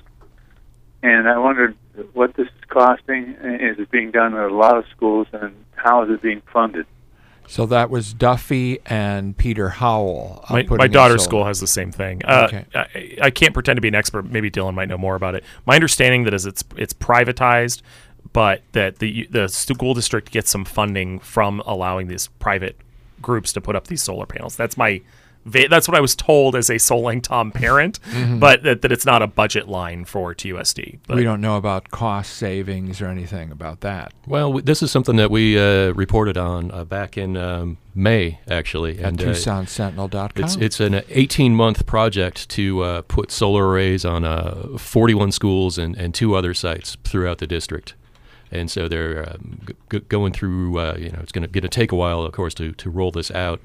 And I wondered what this is costing. Is it being done at a lot of schools, and how is it being funded? So that was Duffy and Peter Howell. uh, My, putting my in daughter's solar. school has the same thing. Uh, Okay. I, I can't pretend to be an expert. Maybe Dylan might know more about it. My understanding that is it's it's privatized, but that the the school district gets some funding from allowing these private groups to put up these solar panels. That's my va- that's what I was told as a Solang Tom parent, Mhm. but that, that it's not a budget line for T U S D. But We don't know about cost savings or anything about that. Well, w- this is something that we uh, reported on uh, back in um, May, actually. At and, uh, Tucson Sentinel dot com. It's it's an eighteen-month project to uh, put solar arrays on uh, forty-one schools and, and two other sites throughout the district. And so they're um, g- g- going through, uh, you know, it's going to take a while, of course, to, to roll this out.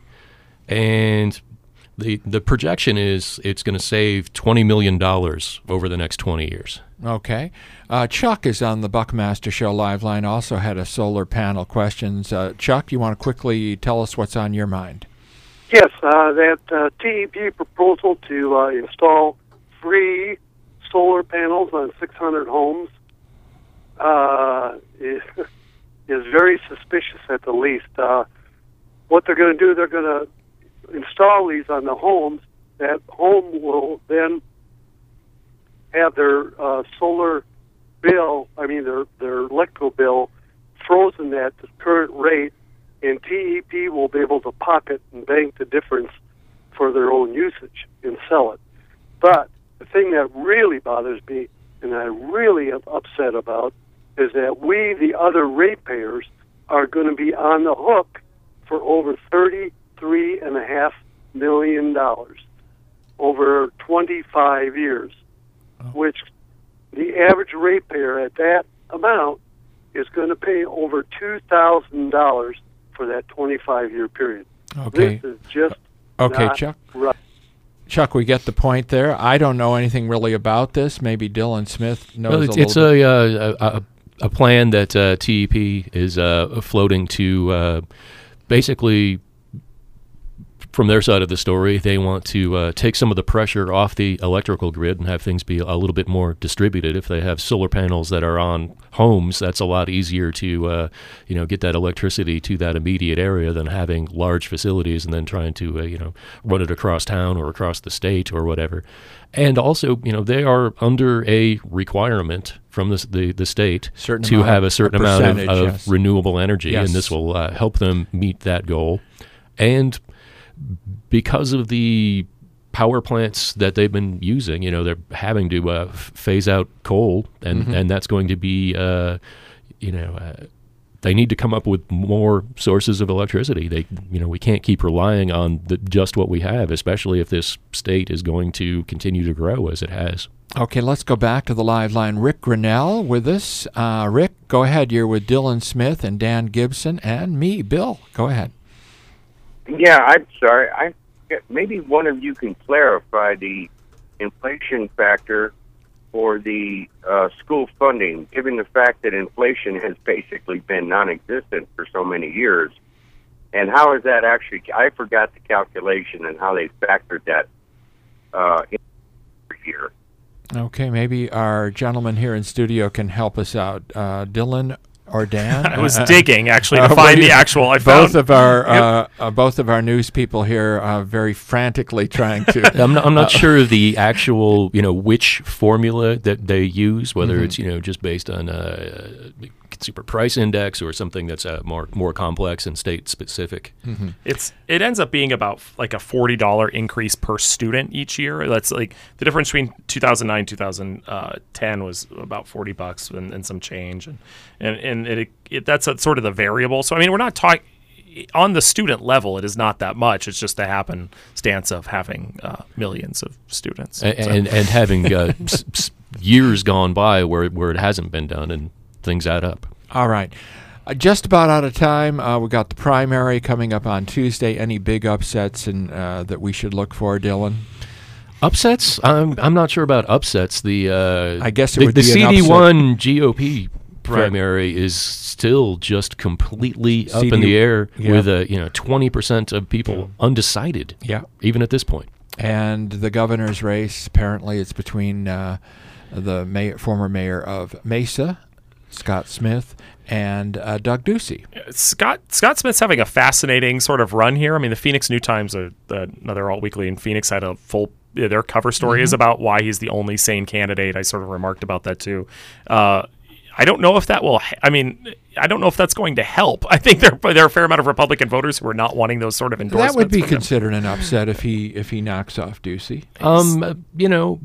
And the the projection is it's going to save twenty million dollars over the next twenty years. Okay. Uh, Chuck is on the Buckmaster Show live line, also had a solar panel questions. Uh, Chuck, you want to quickly tell us what's on your mind? Yes, uh, that uh, T E P proposal to uh, install free solar panels on six hundred homes uh, is, is very suspicious at the least. Uh, what they're going to do, they're going to install these on the homes. That home will then have their uh, solar bill, I mean their, their electrical bill, frozen at the current rate, and T E P will be able to pocket and bank the difference for their own usage and sell it. But the thing that really bothers me, and I really am upset about, is that we, the other ratepayers, are going to be on the hook for over thirty-three point five million dollars over twenty-five years, which the average ratepayer at that amount is going to pay over two thousand dollars for that twenty-five year period. Okay. This is just Okay, not Chuck. right. Chuck, we get the point there. I don't know anything really about this. Maybe Dylan Smith knows Well, it's a it's little bit. a, uh, a a plan that uh, T E P is uh, floating to uh, basically. From their side of the story, they want to uh, take some of the pressure off the electrical grid and have things be a little bit more distributed. If they have solar panels that are on homes, that's a lot easier to, uh, you know, get that electricity to that immediate area than having large facilities and then trying to, uh, you know, run it across town or across the state or whatever. And also, you know, they are under a requirement from the the, the state Certain to amount have a of- certain a amount of, percentage, of yes. renewable energy, Yes. and this will uh, help them meet that goal. And because of the power plants that they've been using, you know, they're having to uh, f- phase out coal, and, Mhm. and that's going to be, uh, you know, uh, they need to come up with more sources of electricity. They, you know, we can't keep relying on the, just what we have, especially if this state is going to continue to grow as it has. Okay, let's go back to the live line. Rick Grinnell with us. Uh, Rick, go ahead. You're with Dylan Smith and Dan Gibson and me, Bill. Go ahead. Yeah, I'm sorry. I maybe one of you can clarify the inflation factor for the uh, school funding, given the fact that inflation has basically been non-existent for so many years. And how is that actually? I forgot the calculation and how they factored that uh, in here. Okay, maybe our gentleman here in studio can help us out. Uh, Dylan, or Dan? I was digging actually to uh, find the actual. I both found, of our yep. uh, uh, both of our news people here are very frantically trying to. I'm not, I'm not uh, sure of the actual, you know, which formula that they use, whether mm-hmm. it's, you know, just based on uh, consumer price index or something that's uh, more more complex and state specific. Mm-hmm. It's it ends up being about like a forty dollar increase per student each year. That's like the difference between two thousand nine and two thousand ten was about forty bucks and, and some change, and and, and it, it that's a, sort of the variable. So I mean, we're not talking on the student level. It is not that much. It's just the happenstance of having uh, millions of students and so. and, and having uh, s- s- years gone by where where it hasn't been done and things add up. All right. Uh, just about out of time. Uh, we got the primary coming up on Tuesday. Any big upsets in, uh, that we should look for, Dylan? Upsets? I'm I'm not sure about upsets. The uh, I guess it the, would the be C D one an upset. G O P primary Fair. is still just completely up C D, in the air yeah. with a you know twenty percent of people undecided. Yeah, even at this point. And the governor's race, apparently, it's between uh, the mayor, former mayor of Mesa, Scott Smith, and uh, Doug Ducey. Scott Scott Smith's having a fascinating sort of run here. I mean, the Phoenix New Times, uh, another alt weekly in Phoenix, had a full their cover story mm-hmm. is about why he's the only sane candidate. I sort of remarked about that too. Uh, I don't know if that will. I mean, I don't know if that's going to help. I think there there are a fair amount of Republican voters who are not wanting those sort of endorsements. That would be from considered him. an upset if he if he knocks off Ducey. Um, uh, you know,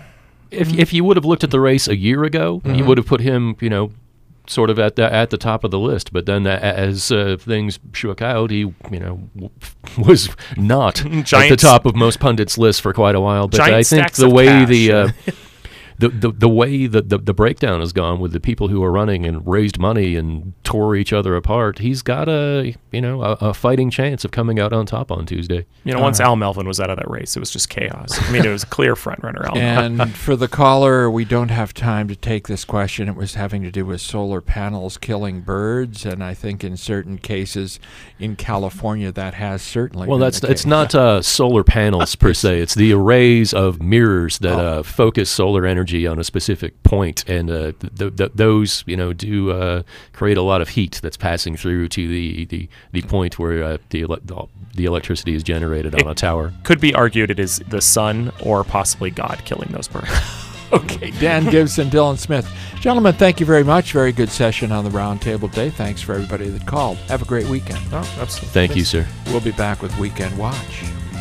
if if you would have looked at the race a year ago, mm-hmm. you would have put him, you know, sort of at the at the top of the list. But then, uh, as uh, things shook out, he you know w- was not Giants, at the top of most pundits' lists for quite a while. But I think the way cash. the uh, The, the the way the, the, the breakdown has gone with the people who are running and raised money and tore each other apart, he's got a you know a, a fighting chance of coming out on top on Tuesday. You know, once uh, Al Melvin was out of that race, it was just chaos. I mean, it was a clear front runner. Al and for the caller, we don't have time to take this question. It was having to do with solar panels killing birds, and I think in certain cases in California that has certainly. Well, been that's the it's case. not uh, solar panels per se. It's the arrays of mirrors that Oh. uh, focus solar energy on a specific point, and uh, th- th- those you know do uh, create a lot of heat that's passing through to the the, the point where uh, the, ele- the electricity is generated on it a tower. Could be argued it is the sun or possibly God killing those birds. Okay, Dan Gibson, Dylan Smith. Gentlemen, thank you very much. Very good session on the roundtable today. Thanks for everybody that called. Have a great weekend. Oh, absolutely. Thank you, sir. We'll be back with Weekend Watch.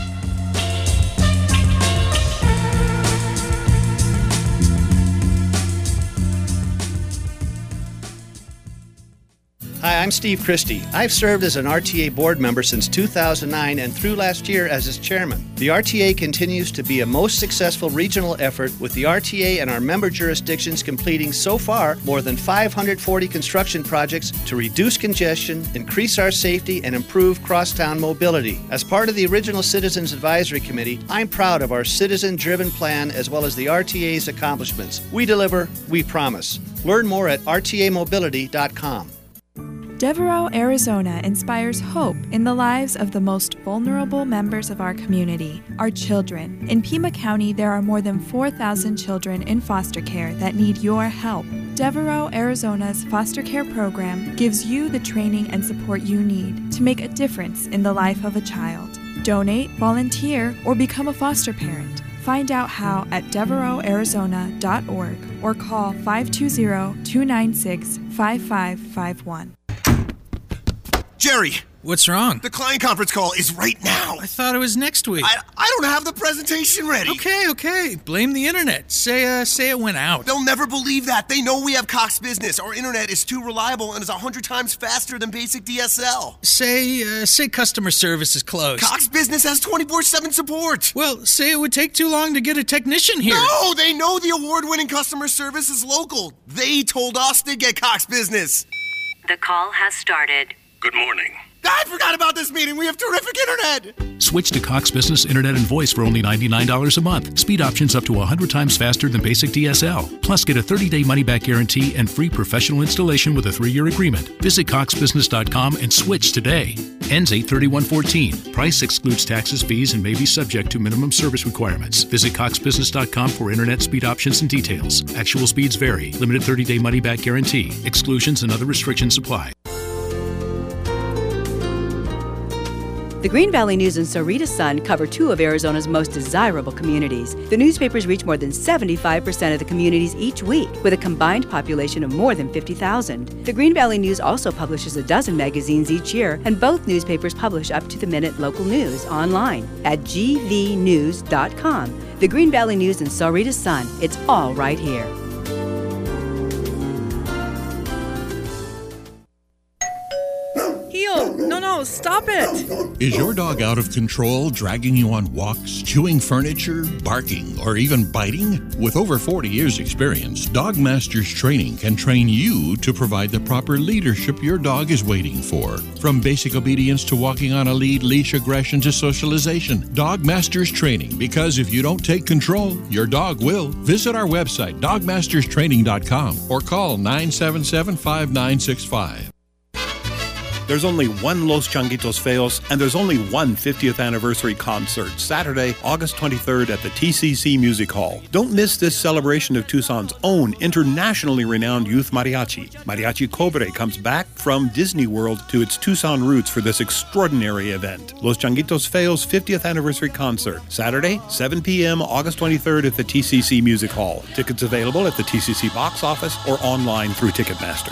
Hi, I'm Steve Christie. I've served as an R T A board member since two thousand nine and through last year as its chairman. The R T A continues to be a most successful regional effort, with the R T A and our member jurisdictions completing so far more than five hundred forty construction projects to reduce congestion, increase our safety, and improve crosstown mobility. As part of the original Citizens Advisory Committee, I'm proud of our citizen-driven plan as well as the R T A's accomplishments. We deliver, we promise. Learn more at R T A mobility dot com. Devereaux, Arizona inspires hope in the lives of the most vulnerable members of our community, our children. In Pima County, there are more than four thousand children in foster care that need your help. Devereaux, Arizona's foster care program gives you the training and support you need to make a difference in the life of a child. Donate, volunteer, or become a foster parent. Find out how at devereaux arizona dot org or call five two zero, two nine six, five five five one. Jerry! What's wrong? The client conference call is right now. I thought it was next week. I, I don't have the presentation ready. Okay, okay. Blame the internet. Say uh, say it went out. They'll never believe that. They know we have Cox Business. Our internet is too reliable and is one hundred times faster than basic D S L. Say uh, say customer service is closed. Cox Business has twenty-four seven support. Well, say it would take too long to get a technician here. No, they know the award-winning customer service is local. They told us to get Cox Business. The call has started. Good morning. I forgot about this meeting. We have terrific internet. Switch to Cox Business Internet and Voice for only ninety-nine dollars a month. Speed options up to one hundred times faster than basic D S L. Plus, get a thirty-day money-back guarantee and free professional installation with a three-year agreement. Visit cox business dot com and switch today. Ends eight thirty-one fourteen. Price excludes taxes, fees, and may be subject to minimum service requirements. Visit cox business dot com for internet speed options and details. Actual speeds vary. Limited thirty-day money-back guarantee. Exclusions and other restrictions apply. The Green Valley News and Sarita Sun cover two of Arizona's most desirable communities. The newspapers reach more than seventy-five percent of the communities each week, with a combined population of more than fifty thousand. The Green Valley News also publishes a dozen magazines each year, and both newspapers publish up-to-the-minute local news online at g v news dot com. The Green Valley News and Sarita Sun, it's all right here. No, no, stop it! Is your dog out of control, dragging you on walks, chewing furniture, barking, or even biting? With over forty years experience, Dog Masters Training can train you to provide the proper leadership your dog is waiting for. From basic obedience to walking on a lead, leash aggression to socialization. Dog Masters Training, because if you don't take control, your dog will. Visit our website, dog masters training dot com, or call nine seven seven, five nine six five. There's only one Los Changuitos Feos, and there's only one fiftieth anniversary concert, Saturday, August twenty-third at the T C C Music Hall. Don't miss this celebration of Tucson's own internationally renowned youth mariachi. Mariachi Cobre comes back from Disney World to its Tucson roots for this extraordinary event. Los Changuitos Feos fiftieth anniversary concert, Saturday, seven p.m., August twenty-third at the T C C Music Hall. Tickets available at the T C C box office or online through Ticketmaster.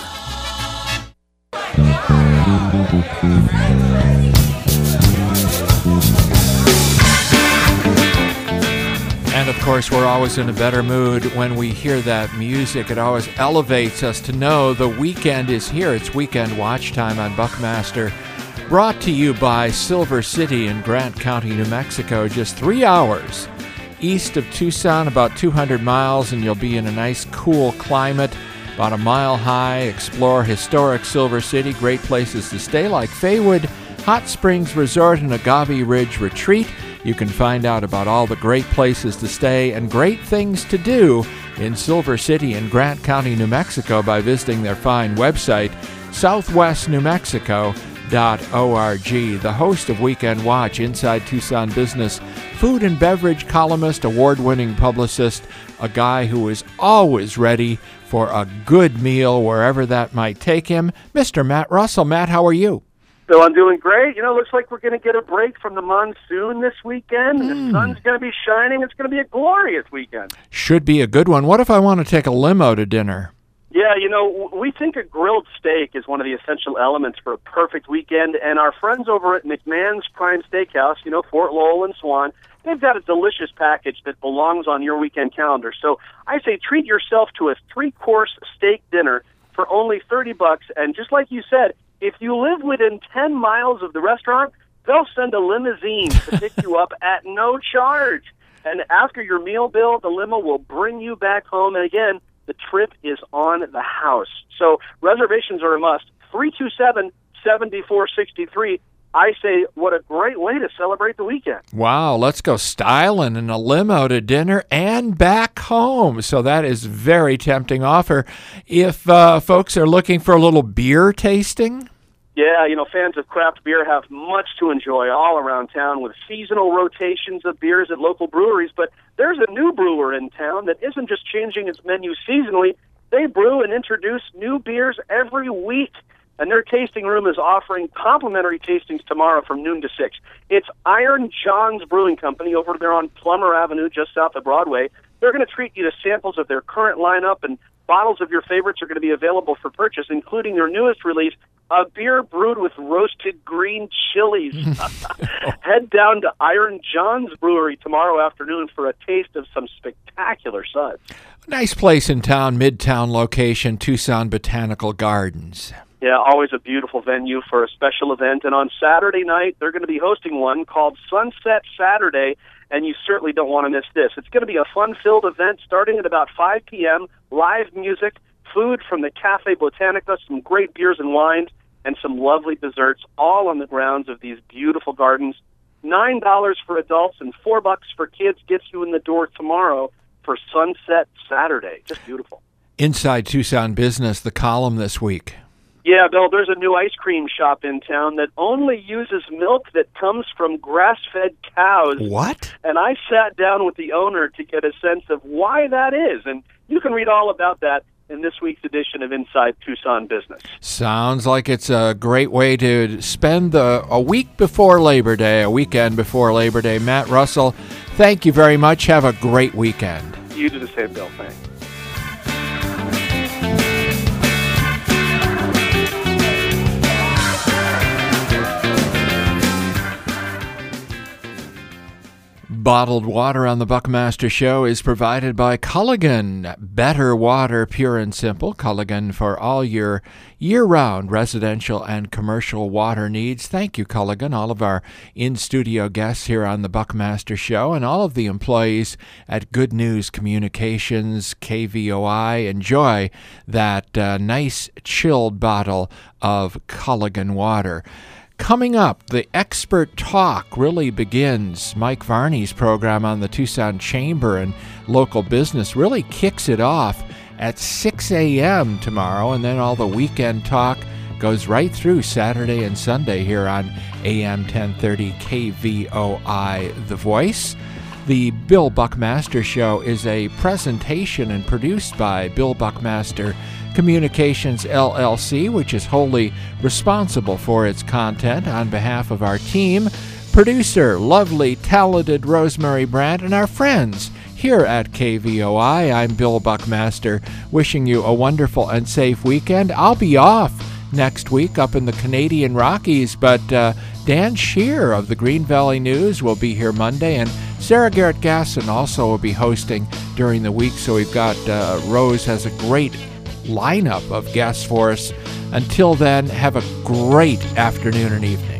And of course, we're always in a better mood when we hear that music. It always elevates us to know the weekend is here. It's Weekend Watch Time on Buckmaster, brought to you by Silver City in Grant County, New Mexico. Just three hours east of Tucson, about two hundred miles, and you'll be in a nice, cool climate. About a mile high, explore historic Silver City, great places to stay like Faywood Hot Springs Resort and Agave Ridge Retreat. You can find out about all the great places to stay and great things to do in Silver City and Grant County, New Mexico by visiting their fine website, southwest new mexico dot org. The host of Weekend Watch, Inside Tucson Business, food and beverage columnist, award-winning publicist, a guy who is always ready for a good meal wherever that might take him, Mister Matt Russell. Matt, how are you? So I'm doing great. You know, looks like we're going to get a break from the monsoon this weekend. Mm. The sun's going to be shining. It's going to be a glorious weekend. Should be a good one. What if I want to take a limo to dinner? Yeah, you know, we think a grilled steak is one of the essential elements for a perfect weekend, and our friends over at McMahon's Prime Steakhouse, you know, Fort Lowell and Swan, they've got a delicious package that belongs on your weekend calendar. So I say treat yourself to a three-course steak dinner for only thirty bucks, and just like you said, if you live within ten miles of the restaurant, they'll send a limousine to pick you up at no charge. And after your meal bill, the limo will bring you back home, and again, the trip is on the house. So reservations are a must. three two seven, seven four six three. I say, what a great way to celebrate the weekend. Wow, let's go styling in a limo to dinner and back home. So that is very tempting offer. If uh, folks are looking for a little beer tasting? Yeah, you know, fans of craft beer have much to enjoy all around town with seasonal rotations of beers at local breweries. But there's a new brewer in town that isn't just changing its menu seasonally. They brew and introduce new beers every week. And their tasting room is offering complimentary tastings tomorrow from noon to six. It's Iron John's Brewing Company over there on Plummer Avenue, just south of Broadway. They're going to treat you to samples of their current lineup, and bottles of your favorites are going to be available for purchase, including their newest release, a beer brewed with roasted green chilies. Head down to Iron John's Brewery tomorrow afternoon for a taste of some spectacular suds. Nice place in town, midtown location, Tucson Botanical Gardens. Yeah, always a beautiful venue for a special event. And on Saturday night, they're going to be hosting one called Sunset Saturday, and you certainly don't want to miss this. It's going to be a fun-filled event starting at about five p.m., live music, food from the Cafe Botanica, some great beers and wines, and some lovely desserts, all on the grounds of these beautiful gardens. nine dollars for adults and four bucks for kids gets you in the door tomorrow for Sunset Saturday. Just beautiful. Inside Tucson Business, the column this week. Yeah, Bill, there's a new ice cream shop in town that only uses milk that comes from grass-fed cows. What? And I sat down with the owner to get a sense of why that is. And you can read all about that in this week's edition of Inside Tucson Business. Sounds like it's a great way to spend the, a week before Labor Day, a weekend before Labor Day. Matt Russell, thank you very much. Have a great weekend. You do the same, Bill. Thanks. Bottled water on the Buckmaster Show is provided by Culligan. Better water, pure and simple. Culligan for all your year-round residential and commercial water needs. Thank you, Culligan. All of our in-studio guests here on the Buckmaster Show and all of the employees at Good News Communications, K V O I. Enjoy that uh, nice chilled bottle of Culligan water. Coming up, the Expert Talk really begins. Mike Varney's program on the Tucson Chamber and local business really kicks it off at six a.m. tomorrow, and then all the weekend talk goes right through Saturday and Sunday here on A M ten thirty K V O I, The Voice. The Bill Buckmaster Show is a presentation and produced by Bill Buckmaster Communications, L L C, which is wholly responsible for its content on behalf of our team, producer, lovely, talented Rosemary Brandt, and our friends here at K V O I. I'm Bill Buckmaster, wishing you a wonderful and safe weekend. I'll be off next week up in the Canadian Rockies, but uh, Dan Shear of the Green Valley News will be here Monday, and Sarah Garrett Gasson also will be hosting during the week, so we've got, uh, Rose has a great lineup of guests for us. Until then, have a great afternoon and evening.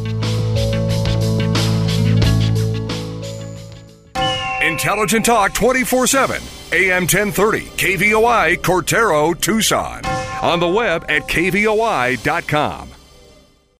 Intelligent Talk twenty-four seven, A M ten thirty, K V O I, Cortero, Tucson. On the web at K V O I dot com.